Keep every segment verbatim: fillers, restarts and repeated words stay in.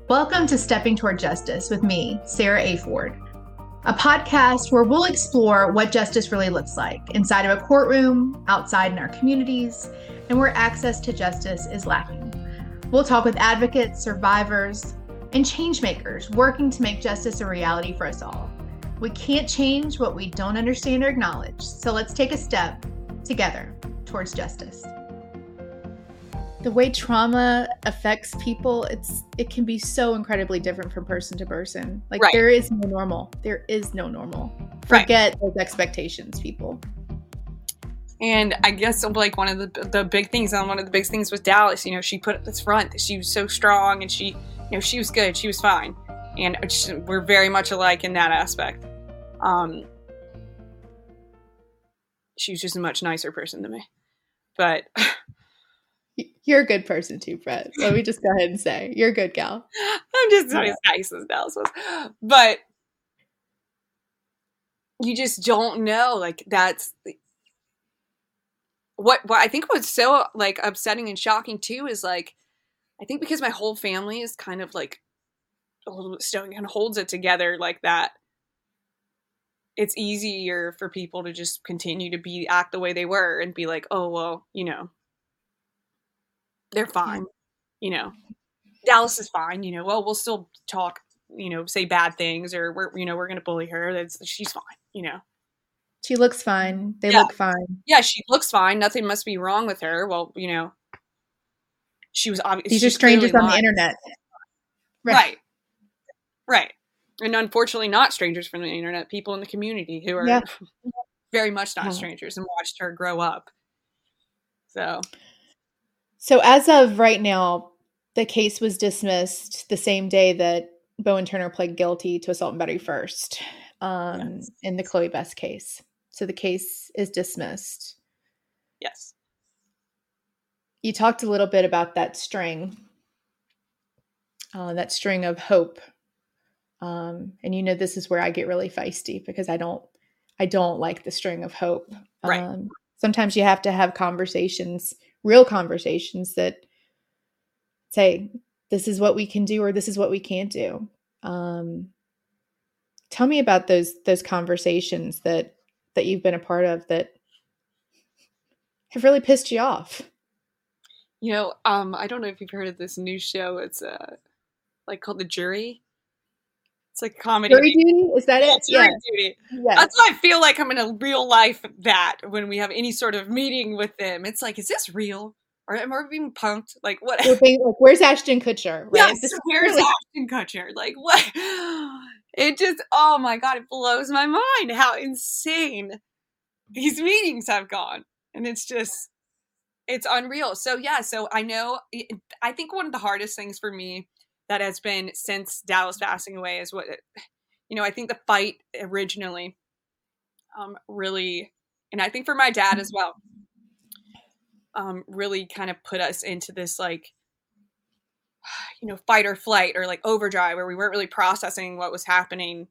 Welcome to Stepping Toward Justice with me, Sarah A. Ford, a podcast where we'll explore what justice really looks like inside of a courtroom, outside in our communities, and where access to justice is lacking. We'll talk with advocates, survivors, and change makers working to make justice a reality for us all. We can't change what we don't understand or acknowledge, so let's take a step together towards justice. The way trauma affects people, it's it can be so incredibly different from person to person. Like right. There is no normal. There is no normal. Forget right. those expectations, people. And I guess like one of the the big things, and one of the big things with Dallas, you know, she put up this front that she was so strong, and she, you know, she was good, she was fine, and we're very much alike in that aspect. Um, she was just a much nicer person than me, but. You're a good person too, Brett. Let me just go ahead and say, you're a good gal. I'm just not yeah. as nice as Dallas was. But you just don't know. Like, that's... What, what I think what's so, like, upsetting and shocking, too, is, like, I think because my whole family is kind of, like, a little bit stoic and holds it together like that, it's easier for people to just continue to be, act the way they were and be like, oh, well, you know, they're fine, you know, Dallas is fine, you know, well, we'll still talk, you know, say bad things, or we're, you know, we're going to bully her. That's, she's fine, you know. She looks fine. They yeah. look fine. Yeah, she looks fine. Nothing must be wrong with her. Well, you know, she was obviously. These are strangers on the internet. Right. right. Right. And unfortunately not strangers from the internet, people in the community who are yeah. very much not strangers and watched her grow up. So. So as of right now, the case was dismissed the same day that Bowen Turner pled guilty to assault and battery first um, yes. in the Chloe Best case. So the case is dismissed. Yes. You talked a little bit about that string, uh, that string of hope. Um, and you know, this is where I get really feisty because I don't, I don't like the string of hope. Right. Um, sometimes you have to have conversations, real conversations that say, this is what we can do, or this is what we can't do. Um, tell me about those, those conversations that, that you've been a part of that have really pissed you off. You know, um, I don't know if you've heard of this new show. It's uh, like called The Jury. It's like comedy. Jury duty? Is that yeah, it? Jury yeah. duty. Yes. That's why I feel like I'm in a real life that when we have any sort of meeting with them, it's like, is this real? Or am I being punked? Like, what? Being, like, where's Ashton Kutcher? Right? Yes, this where's really- Ashton Kutcher? Like, what? It just, oh my God, it blows my mind how insane these meetings have gone. And it's just, it's unreal. So yeah, so I know, I think one of the hardest things for me that has been since Dallas passing away is what, you know, I think the fight originally um, really, and I think for my dad as well, um, really kind of put us into this like, you know, fight or flight or like overdrive where we weren't really processing what was happening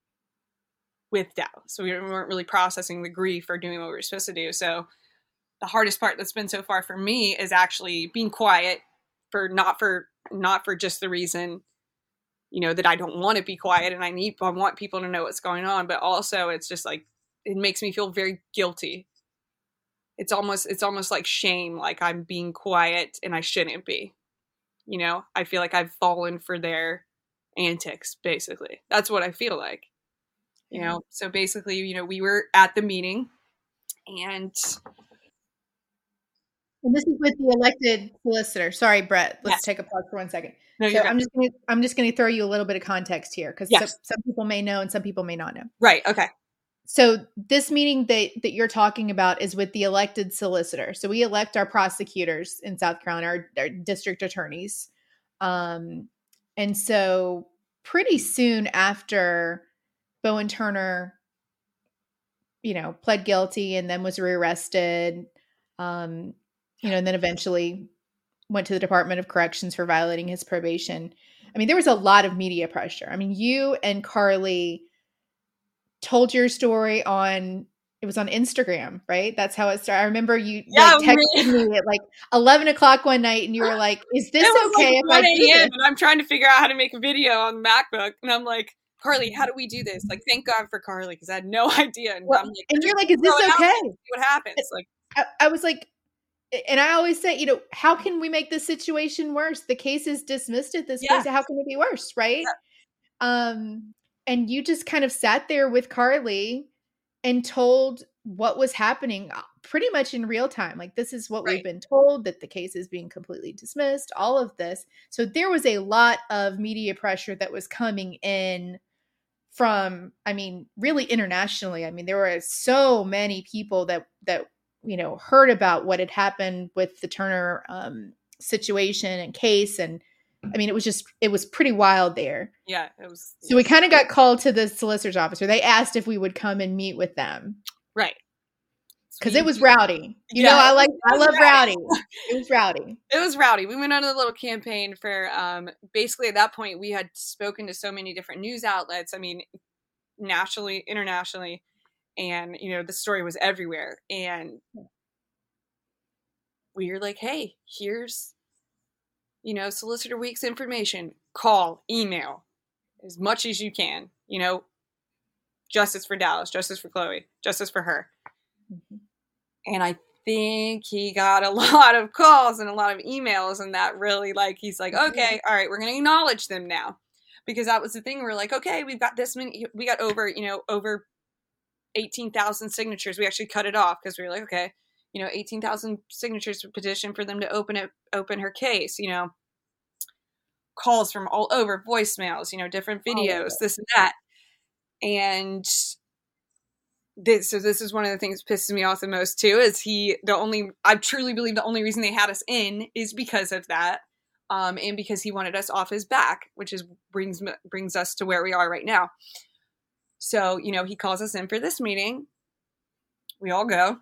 with Dallas. So we weren't really processing the grief or doing what we were supposed to do. So the hardest part that's been so far for me is actually being quiet for not for not for just the reason, you know, that I don't want to be quiet and I need I want people to know what's going on, but also it's just like it makes me feel very guilty. It's almost it's almost like shame, like I'm being quiet and I shouldn't be. You know, I feel like I've fallen for their antics, basically. That's what I feel like. You know, so basically, you know, we were at the meeting and And this is with the elected solicitor. Sorry, Brett. Let's yes. take a pause for one second. No, so I'm just gonna, I'm just going to throw you a little bit of context here because yes. some, some people may know and some people may not know. Right. Okay. So this meeting that, that you're talking about is with the elected solicitor. So we elect our prosecutors in South Carolina, our, our district attorneys. Um, and so pretty soon after Bowen Turner, you know, pled guilty and then was rearrested, um, you know, and then eventually went to the Department of Corrections for violating his probation. I mean, there was a lot of media pressure. I mean, you and Carly told your story on it was on Instagram, right? That's how it started. I remember you Yeah, like texted me at like eleven o'clock one night and you were like, is this it was okay like if I do this? and I'm trying to figure out how to make a video on the MacBook. And I'm like, Carly, how do we do this? Like, thank God for Carly, because I had no idea. And Well, I'm like, and you're like, is this okay? See what happens? Like, I, I was like, and I always say, you know, how can we make this situation worse? The case is dismissed at this yeah. point. So how can it be worse, right? Yeah. Um, and you just kind of sat there with Carly and told what was happening pretty much in real time. Like, this is what Right. we've been told, that the case is being completely dismissed, all of this. So there was a lot of media pressure that was coming in from, I mean, really internationally. I mean, there were so many people that, that, you know, heard about what had happened with the Turner um, situation and case. And I mean, it was just, it was pretty wild there. Yeah, it was. So yeah. We kind of got called to the solicitor's office, or they asked if we would come and meet with them. Right. Because it was rowdy. You yeah, know, I like, I love rowdy. rowdy. It was rowdy. It was rowdy. We went on a little campaign for, um, basically at that point, we had spoken to so many different news outlets. I mean, nationally, internationally, and, you know, the story was everywhere. And we were like, hey, here's, you know, Solicitor Week's information. Call, email, as much as you can. You know, justice for Dallas, justice for Chloe, justice for her. Mm-hmm. And I think he got a lot of calls and a lot of emails, and that really, like, he's like, okay, all right, we're going to acknowledge them now. Because that was the thing. We're like, okay, we've got this many, we got over, you know, over eighteen thousand signatures. We actually cut it off because we were like, okay, you know, eighteen thousand signatures to petition for them to open it, open her case, you know, calls from all over, voicemails, you know, different videos, oh, this and that. And this, so this is one of the things that pisses me off the most too, is he, the only, I truly believe the only reason they had us in is because of that. Um, and because he wanted us off his back, which is brings, brings us to where we are right now. So, you know, he calls us in for this meeting. We all go.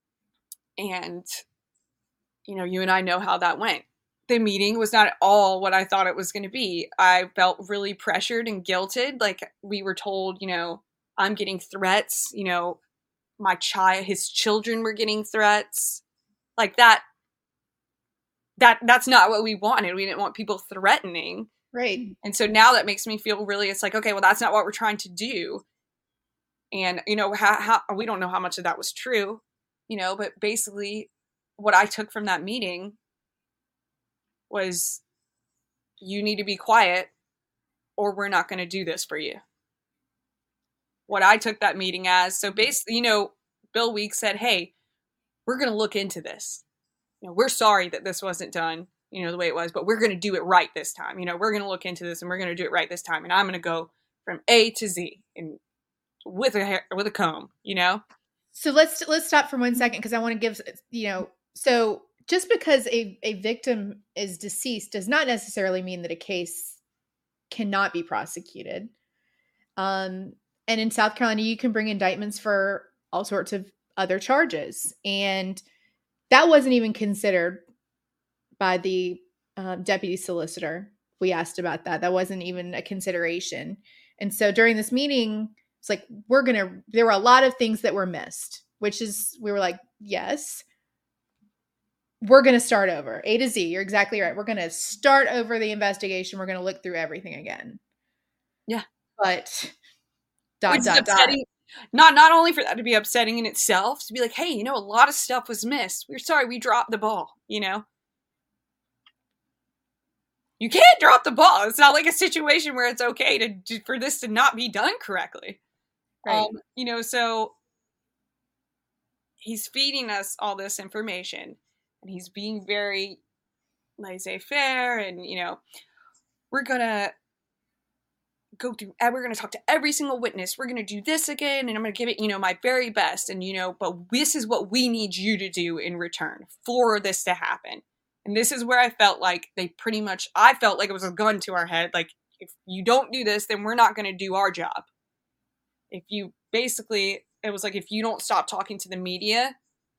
And, you know, you and I know how that went. The meeting was not at all what I thought it was going to be. I felt really pressured and guilted. Like, we were told, you know, I'm getting threats. You know, my child, his children were getting threats. Like that, that, that's not what we wanted. We didn't want people threatening. Right. And so now that makes me feel really, it's like, okay, well, that's not what we're trying to do. And, you know, how, how we don't know how much of that was true, you know, but basically what I took from that meeting was, you need to be quiet or we're not going to do this for you. What I took that meeting as, so basically, you know, Bill Weeks said, hey, we're going to look into this. You know, we're sorry that this wasn't done, you know, the way it was, but we're going to do it right this time. You know, we're going to look into this and we're going to do it right this time. And I'm going to go from A to Z and with a hair, with a comb, you know? So let's, let's stop for one second. Cause I want to give, you know, so just because a, a victim is deceased does not necessarily mean that a case cannot be prosecuted. Um, and in South Carolina, you can bring indictments for all sorts of other charges. And that wasn't even considered by the um, deputy solicitor. We asked about that. That wasn't even a consideration. And so during this meeting, it's like, we're going to, there were a lot of things that were missed, which is, we were like, yes, we're going to start over. A to Z. You're exactly right. We're going to start over the investigation. We're going to look through everything again. Yeah. But dot, dot, dot. Not, not only for that to be upsetting in itself, to be like, hey, you know, a lot of stuff was missed. We're sorry, we dropped the ball, you know? You can't drop the ball. It's not like a situation where it's okay to do, for this to not be done correctly. Right. Um, you know, so he's feeding us all this information and he's being very laissez-faire and, you know, we're going to go through, we're going to talk to every single witness. We're going to do this again. And I'm going to give it, you know, my very best. And, you know, but this is what we need you to do in return for this to happen. And this is where I felt like they pretty much, I felt like it was a gun to our head. Like, if you don't do this, then we're not going to do our job. If you basically, it was like, if you don't stop talking to the media,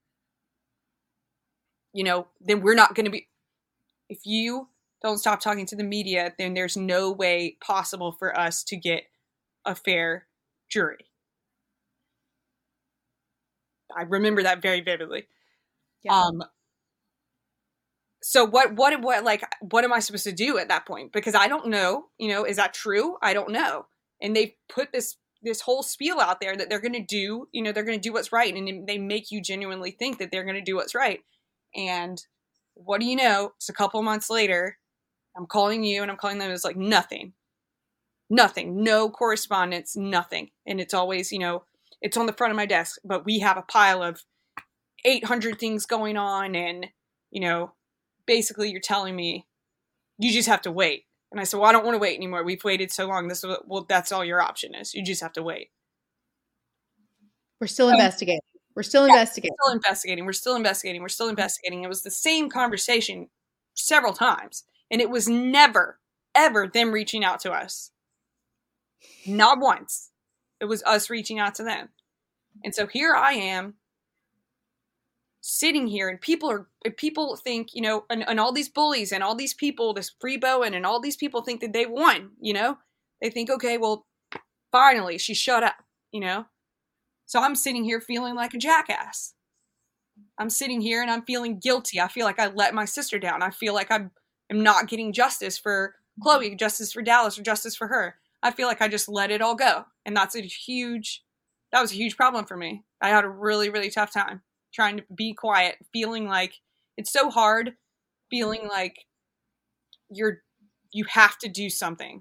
you know, then we're not going to be, if you don't stop talking to the media, then there's no way possible for us to get a fair jury. I remember that very vividly. Yeah. Um, so what, what, what, like, what am I supposed to do at that point? Because I don't know, you know, is that true? I don't know. And they put this, this whole spiel out there that they're going to do, you know, they're going to do what's right. And they make you genuinely think that they're going to do what's right. And what do you know? It's a couple months later, I'm calling you and I'm calling them. It's like nothing, nothing, no correspondence, nothing. And it's always, you know, it's on the front of my desk, but we have a pile of eight hundred things going on. And, you know, basically you're telling me you just have to wait. And I said, well, I don't want to wait anymore. We've waited so long. This is, well, that's all your option is. You just have to wait. We're still So, investigating. We're still yeah, investigating. We're still investigating. We're still investigating. We're still investigating. It was the same conversation several times. And it was never, ever them reaching out to us. Not once. It was us reaching out to them. And so here I am sitting here, and people are, people think, you know, and, and all these bullies and all these people, this Free Bowen and all these people think that they won, you know? They think, okay, well, finally, she shut up, you know? So I'm sitting here feeling like a jackass. I'm sitting here and I'm feeling guilty. I feel like I let my sister down. I feel like I'm, I'm not getting justice for Chloe, justice for Dallas, or justice for her. I feel like I just let it all go. And that's a huge, that was a huge problem for me. I had a really, really tough time trying to be quiet, feeling like it's so hard, feeling like you're, you have to do something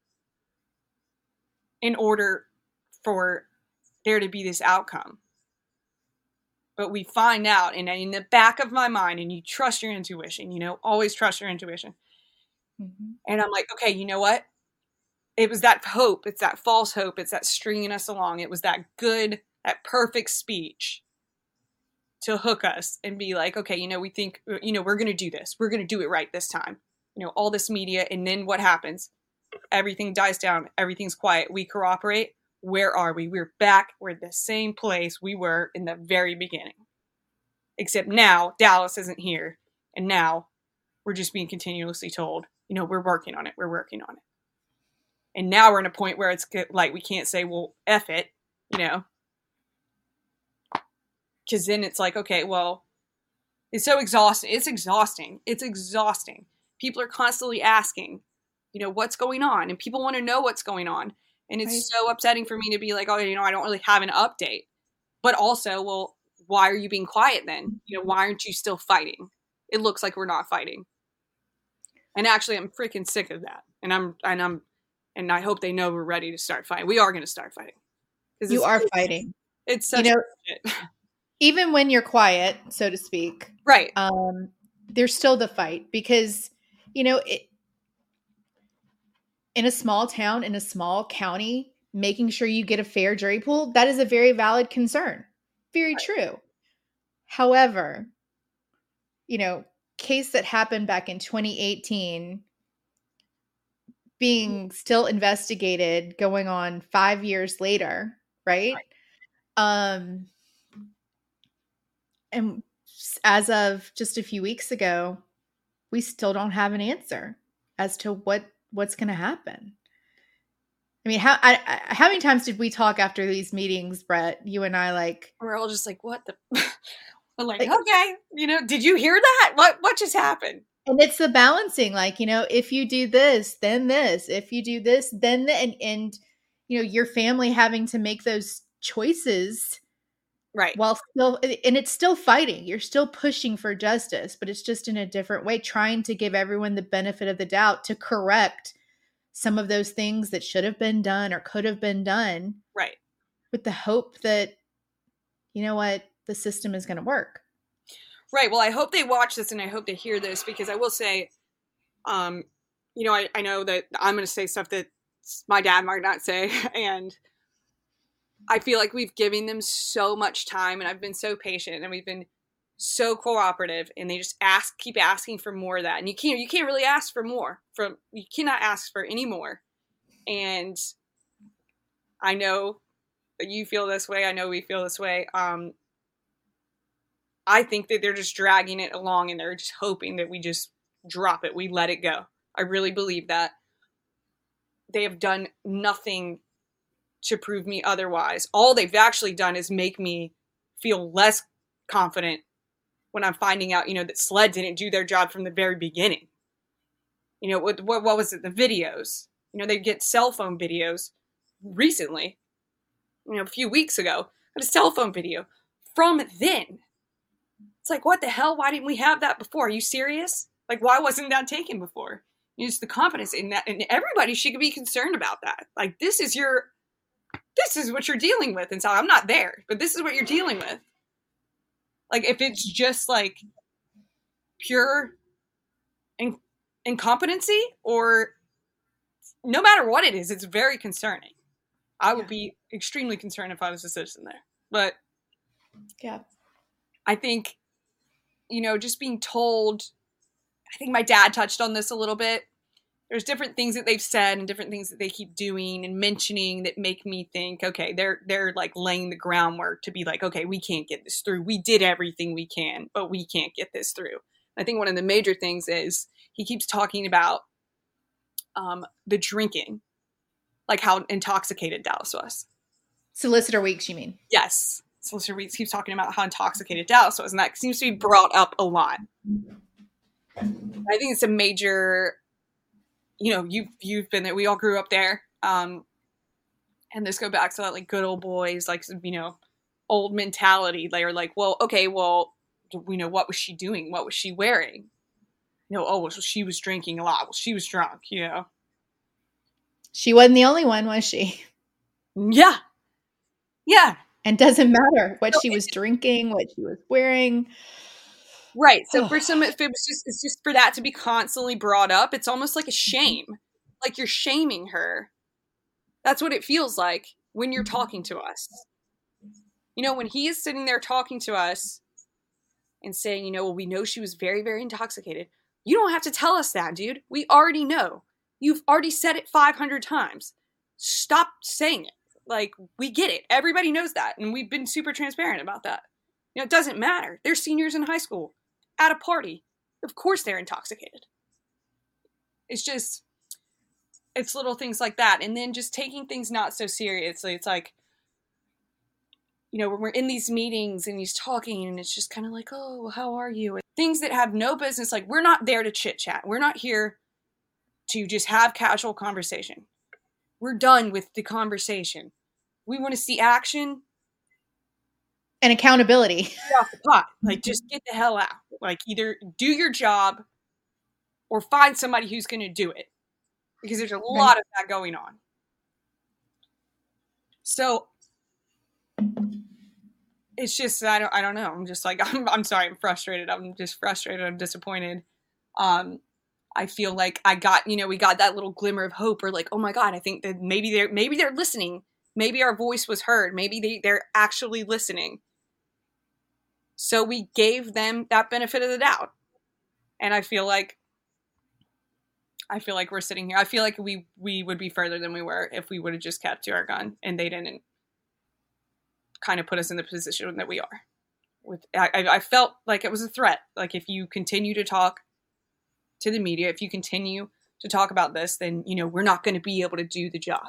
in order for there to be this outcome. But we find out, and in the back of my mind, and you trust your intuition, you know, always trust your intuition. Mm-hmm. And I'm like, okay, you know what? It was that hope. It's that false hope. It's that stringing us along. It was that good, that perfect speech to hook us and be like, okay, you know, we think, you know, we're going to do this. We're going to do it right this time. You know, all this media. And then what happens? Everything dies down. Everything's quiet. We cooperate. Where are we? We're back. We're at the same place we were in the very beginning. Except now Dallas isn't here. And now we're just being continuously told, you know, we're working on it. We're working on it. And now we're in a point where it's like, we can't say, well, F it, you know, because then it's like, okay, well, it's so exhausting. It's exhausting. It's exhausting. People are constantly asking, you know, what's going on? And people want to know what's going on. And it's right. so upsetting for me to be like, oh, you know, I don't really have an update. But also, well, why are you being quiet then? You know, why aren't you still fighting? It looks like we're not fighting. And actually, I'm freaking sick of that. And I'm, and I'm, and I hope they know we're ready to start fighting. We are going to start fighting. You are fighting. It's such you know, shit. Even when you're quiet, so to speak. Right. Um, there's still the fight because, you know, it, in a small town, in a small county, making sure you get a fair jury pool, that is a very valid concern. Very right. true. However, you know, case that happened back in twenty eighteen being still investigated going on five years later, right? right. Um, and as of just a few weeks ago, we still don't have an answer as to what what's going to happen. I mean, how I, I, how many times did we talk after these meetings, Brett? You and I, like, we're all just like, what the? We're like, like, okay, you know, did you hear that? What what just happened? And it's the balancing, like, you know, if you do this, then this. If you do this, then the, and and you know, your family having to make those choices, right? While still, and it's still fighting. You're still pushing for justice, but it's just in a different way, trying to give everyone the benefit of the doubt to correct some of those things that should have been done or could have been done. Right. With the hope that, you know what, the system is going to work. Right. Well, I hope they watch this and I hope they hear this, because I will say, um, you know, I, I know that I'm going to say stuff that my dad might not say. And I feel like we've given them so much time and I've been so patient and we've been so cooperative, and they just ask, keep asking for more of that. And you can't, you can't really ask for more from, you cannot ask for any more. And I know that you feel this way. I know we feel this way. Um, I think that they're just dragging it along and they're just hoping that we just drop it. We let it go. I really believe that. They have done nothing to prove me otherwise. All they've actually done is make me feel less confident when I'm finding out, you know, that SLED didn't do their job from the very beginning. You know, what, what, what was it? The videos, you know, they get cell phone videos recently, you know, a few weeks ago, got a cell phone video from then. It's like, what the hell? Why didn't we have that before? Are you serious? Like, why wasn't that taken before? You know, just the confidence in that, and everybody should be concerned about that. Like, this is your, this is what you're dealing with. And so I'm not there, but this is what you're dealing with. Like, if it's just like pure in- incompetency, or no matter what it is, it's very concerning. I would yeah. be extremely concerned if I was a citizen there. But yeah, I think, you know, just being told, I think my dad touched on this a little bit. There's different things that they've said and different things that they keep doing and mentioning that make me think, okay, they're they're like laying the groundwork to be like, okay, we can't get this through. We did everything we can, but we can't get this through. I think one of the major things is he keeps talking about um, the drinking, like how intoxicated Dallas was. Solicitor Weeks, you mean? Yes. Solicitor Weeks keeps talking about how intoxicated Dallas was, and that seems to be brought up a lot. I think it's a major... You know, you've, you've been there. We all grew up there. Um, and this go back to that, like, good old boys, like, you know, old mentality. They're like, well, okay, well, you know, what was she doing? What was she wearing? You know, oh, well, she was drinking a lot. Well, she was drunk, you know. She wasn't the only one, was she? Yeah. Yeah. And doesn't matter what so she was drinking, what she was wearing. Right. So for some, if it was just, it's just for that to be constantly brought up, it's almost like a shame. Like you're shaming her. That's what it feels like when you're talking to us. You know, when he is sitting there talking to us and saying, you know, well, we know she was very, very intoxicated. You don't have to tell us that, dude. We already know. You've already said it five hundred times. Stop saying it. Like, we get it. Everybody knows that. And we've been super transparent about that. You know, it doesn't matter. They're seniors in high school at a party. Of course they're intoxicated. It's just, it's little things like that. And then just taking things not so seriously. It's like, you know, when we're in these meetings and he's talking and it's just kind of like, oh, how are you? And things that have no business. Like, we're not there to chit chat. We're not here to just have casual conversation. We're done with the conversation. We want to see action. And accountability. Get off the pot. Like, just get the hell out. Like, either do your job or find somebody who's going to do it. Because there's a right. lot of that going on. So, it's just, I don't, I don't know. I'm just like, I'm, I'm sorry. I'm frustrated. I'm just frustrated. I'm disappointed. Um, I feel like I got, you know, we got that little glimmer of hope. Or like, oh my God, I think that maybe they're, maybe they're listening. Maybe our voice was heard. Maybe they, they're actually listening. So we gave them that benefit of the doubt. And I feel like, I feel like we're sitting here. I feel like we, we would be further than we were if we would have just kept to our gun and they didn't kind of put us in the position that we are. With I, I felt like it was a threat. Like, if you continue to talk to the media, if you continue to talk about this, then, you know, we're not going to be able to do the job.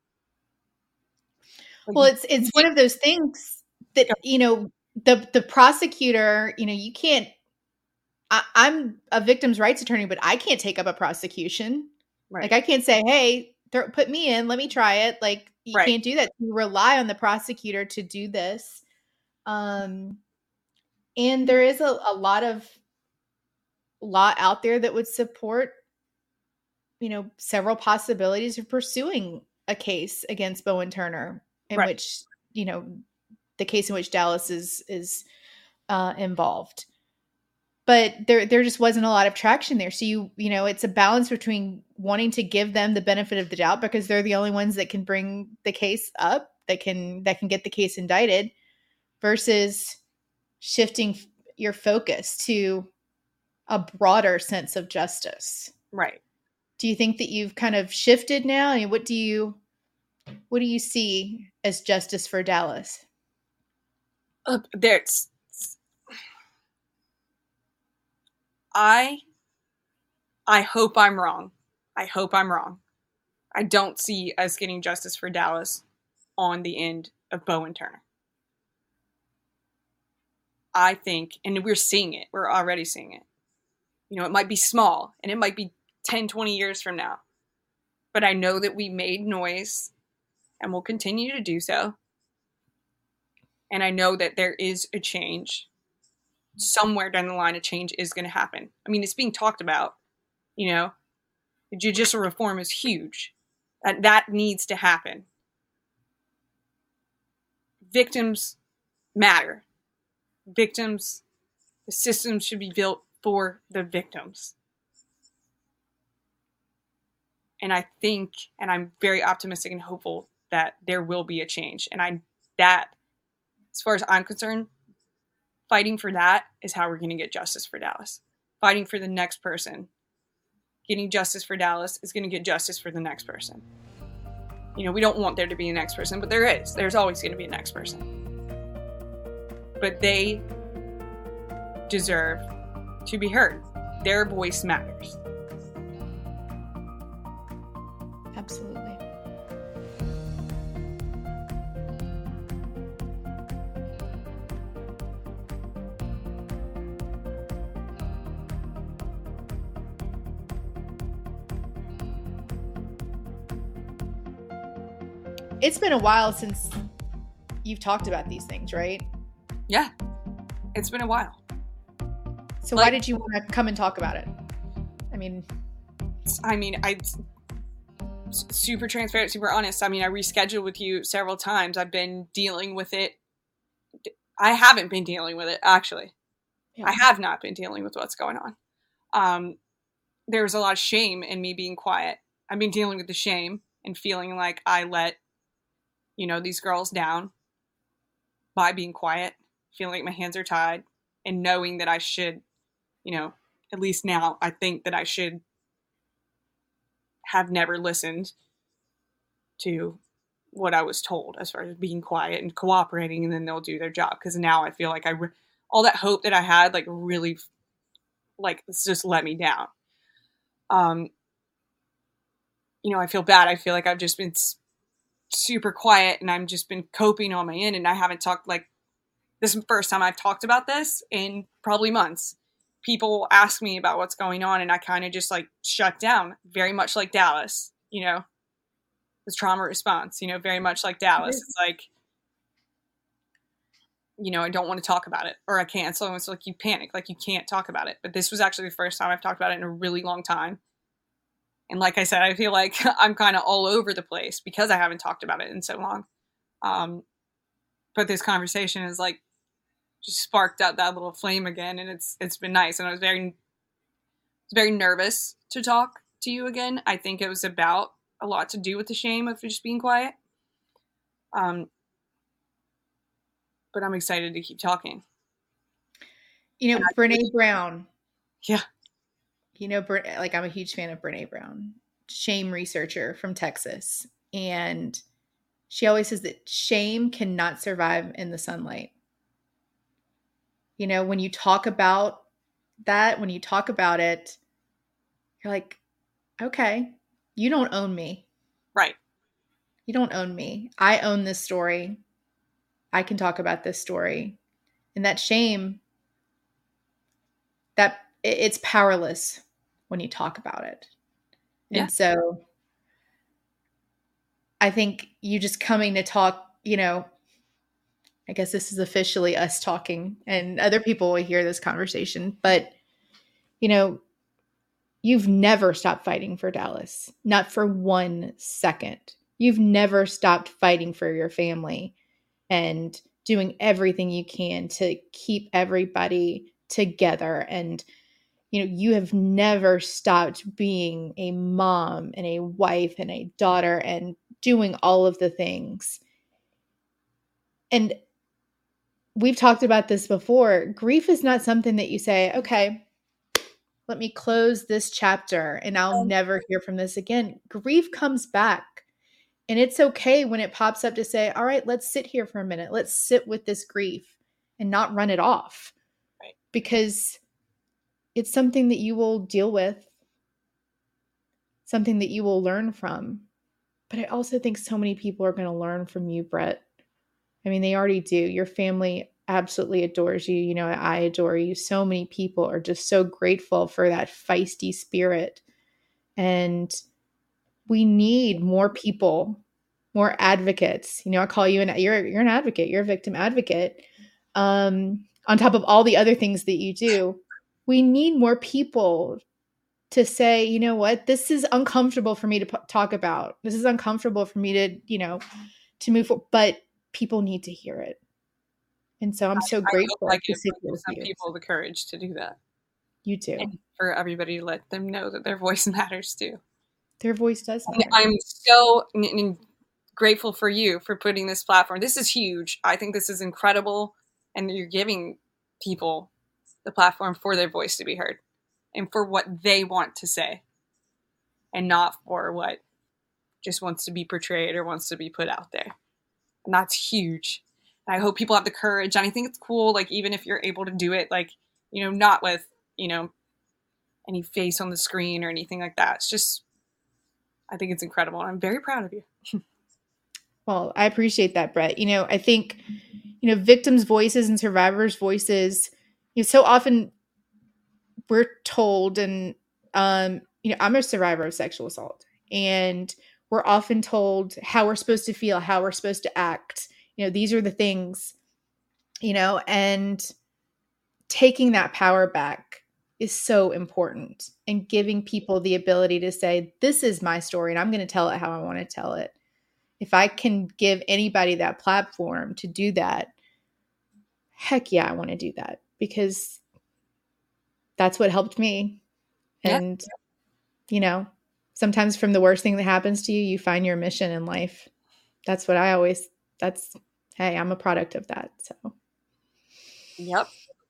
Like, well, it's, it's one of those things that, you know, the, the prosecutor, you know, you can't, I, I'm a victim's rights attorney, but I can't take up a prosecution. Right. Like, I can't say, hey, th- put me in, let me try it. Like, you right. can't do that. You rely on the prosecutor to do this. Um, and there is a, a lot of law out there that would support, you know, several possibilities of pursuing a case against Bowen Turner, in right. which, you know, the case in which Dallas is, is uh, involved. But there, there just wasn't a lot of traction there. So you, you know, it's a balance between wanting to give them the benefit of the doubt because they're the only ones that can bring the case up, that can, that can get the case indicted, versus shifting your focus to a broader sense of justice. Right. Do you think that you've kind of shifted now? I mean, what do you, what do you see as justice for Dallas? Uh, there's, I, I hope I'm wrong. I hope I'm wrong. I don't see us getting justice for Dallas on the end of Bowen Turner. I think, and we're seeing it, we're already seeing it. You know, it might be small and it might be ten, twenty years from now, but I know that we made noise and will continue to do so. And I know that there is a change. Somewhere down the line, a change is going to happen. I mean, it's being talked about, you know, judicial reform is huge. That, that needs to happen. Victims matter. Victims, the system should be built for the victims. And I think, and I'm very optimistic and hopeful that there will be a change. And I, that, as far as I'm concerned, fighting for that is how we're going to get justice for Dallas. Fighting for the next person. Getting justice for Dallas is going to get justice for the next person. You know, we don't want there to be a next person, but there is. There's always going to be a next person. But they deserve to be heard. Their voice matters. Absolutely. It's been a while since you've talked about these things, right? Yeah. It's been a while. So like, why did you want to come and talk about it? I mean, I mean, I super transparent, super honest. I mean, I rescheduled with you several times. I've been dealing with it. I haven't been dealing with it, actually. Yeah. I have not been dealing with what's going on. Um, there was a lot of shame in me being quiet. I've been dealing with the shame and feeling like I let, you know, these girls down by being quiet, feeling like my hands are tied, and knowing that I should, you know, at least now I think that I should have never listened to what I was told as far as being quiet and cooperating, and then they'll do their job. Because now I feel like I, re- all that hope that I had, like really, like it's just let me down. Um, you know, I feel bad. I feel like I've just been super quiet and I'm just been coping on my end, and I haven't talked, like, this is the first time I've talked about this in probably months. People ask me about what's going on and I kind of just like shut down, very much like Dallas, you know, this trauma response, you know, very much like Dallas. It's like, you know, I don't want to talk about it, or I can't. So it's like you panic, like you can't talk about it. But this was actually the first time I've talked about it in a really long time. And like I said, I feel like I'm kind of all over the place because I haven't talked about it in so long. Um, but this conversation is like just sparked up that little flame again, and it's it's been nice. And I was very, I was very nervous to talk to you again. I think it was about a lot to do with the shame of just being quiet. Um, but I'm excited to keep talking. You know, Brene Brown. Yeah. You know, like I'm a huge fan of Brene Brown, shame researcher from Texas. And she always says that shame cannot survive in the sunlight. You know, when you talk about that, when you talk about it, you're like, okay, you don't own me. Right. You don't own me. I own this story. I can talk about this story. And that shame, that it's powerless when you talk about it. Yeah. And so I think you just coming to talk, you know, I guess this is officially us talking, and other people will hear this conversation, but you know, you've never stopped fighting for Dallas, not for one second. You've never stopped fighting for your family and doing everything you can to keep everybody together. And, you know, you have never stopped being a mom and a wife and a daughter and doing all of the things. And we've talked about this before. Grief is not something that you say, okay, let me close this chapter and I'll never hear from this again. Grief comes back. And it's okay when it pops up to say, all right, let's sit here for a minute. Let's sit with this grief and not run it off. Right. Because it's something that you will deal with, something that you will learn from. But I also think so many people are going to learn from you, Brett. I mean, they already do. Your family, absolutely adores you. You know, I adore you. So many people are just so grateful for that feisty spirit. And we need more people, more advocates. You know, I call you an, you're, you're an advocate. You're a victim advocate. Um, on top of all the other things that you do, we need more people to say, you know what, this is uncomfortable for me to p- talk about. This is uncomfortable for me to, you know, to move forward, but people need to hear it. And so I'm so I grateful hope I to give sit with some you. people the courage to do that. You too. And for everybody to let them know that their voice matters too. Their voice does matter. And I'm so n- n- grateful for you for putting this platform. This is huge. I think this is incredible. And you're giving people the platform for their voice to be heard and for what they want to say and not for what just wants to be portrayed or wants to be put out there. And that's huge. And I hope people have the courage. And I think it's cool, like, even if you're able to do it, like, you know, not with, you know, any face on the screen or anything like that. It's just, I think it's incredible. And I'm very proud of you. Well, I appreciate that, Brett. You know, I think, you know, victims' voices and survivors' voices, you know, so often we're told, and, um, you know, I'm a survivor of sexual assault, and we're often told how we're supposed to feel, how we're supposed to act. You know, these are the things, you know, and taking that power back is so important, and giving people the ability to say, this is my story and I'm going to tell it how I want to tell it. If I can give anybody that platform to do that, heck yeah, I want to do that, because that's what helped me. Yeah. And, you know, sometimes from the worst thing that happens to you, you find your mission in life. That's what I always, that's, hey, I'm a product of that. So. Yep.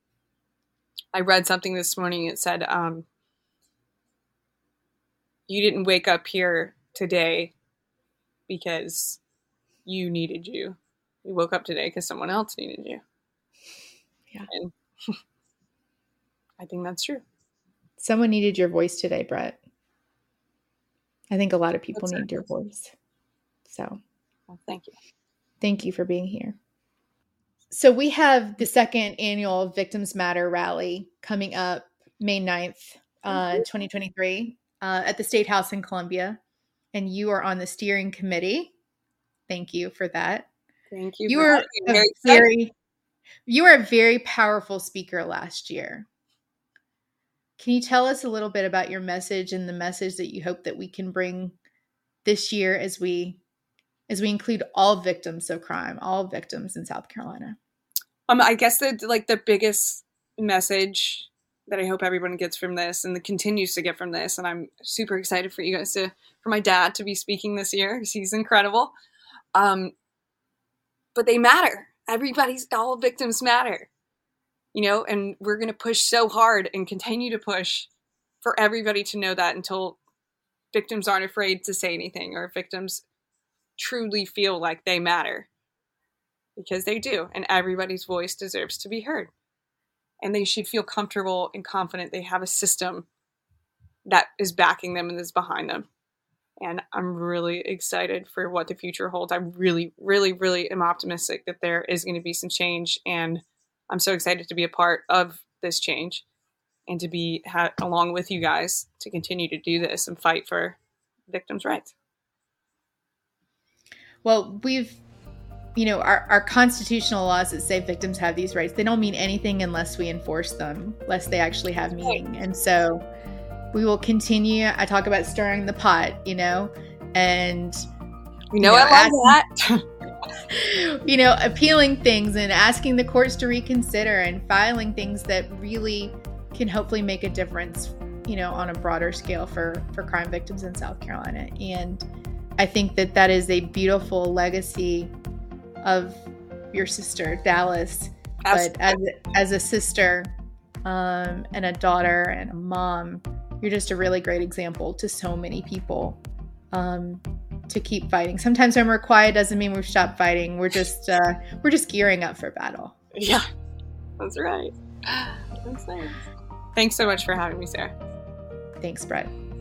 I read something this morning. It said, um, you didn't wake up here today because you needed you. You woke up today because someone else needed you. Yeah. And I think that's true. Someone needed your voice today, Brett. I think a lot of people That's need it. your voice. So Well, thank you. Thank you for being here. So we have the second annual Victims Matter rally coming up May ninth, uh, twenty twenty-three uh, at the State House in Columbia. And you are on the steering committee. Thank you for that. Thank you. You for were having me. a Very very, you were a very powerful speaker last year. Can you tell us a little bit about your message and the message that you hope that we can bring this year as we as we include all victims of crime, all victims in South Carolina? Um, I guess that like the biggest message that I hope everyone gets from this and that continues to get from this, and I'm super excited for you guys to, for my dad to be speaking this year because he's incredible. Um, but they matter. Everybody's, all victims matter, you know, and we're going to push so hard and continue to push for everybody to know that until victims aren't afraid to say anything or victims truly feel like they matter, because they do. And everybody's voice deserves to be heard. And they should feel comfortable and confident they have a system that is backing them and is behind them. And I'm really excited for what the future holds. I really, really, really am optimistic that there is going to be some change. And I'm so excited to be a part of this change and to be ha- along with you guys to continue to do this and fight for victims' rights. Well, we've, you know, our, our constitutional laws that say victims have these rights, they don't mean anything unless we enforce them, unless they actually have meaning. And so we will continue. I talk about stirring the pot, you know, and you know, you know I love that. You know, appealing things and asking the courts to reconsider and filing things that really can hopefully make a difference, you know, on a broader scale for, for crime victims in South Carolina. And I think that that is a beautiful legacy of your sister, Dallas. Absolutely. But as, as a sister um, and a daughter and a mom, you're just a really great example to so many people um, to keep fighting. Sometimes when we're quiet doesn't mean we've stopped fighting. We're just uh, we're just gearing up for battle. Yeah, that's right. That's nice. Thanks so much for having me, Sarah. Thanks, Brett.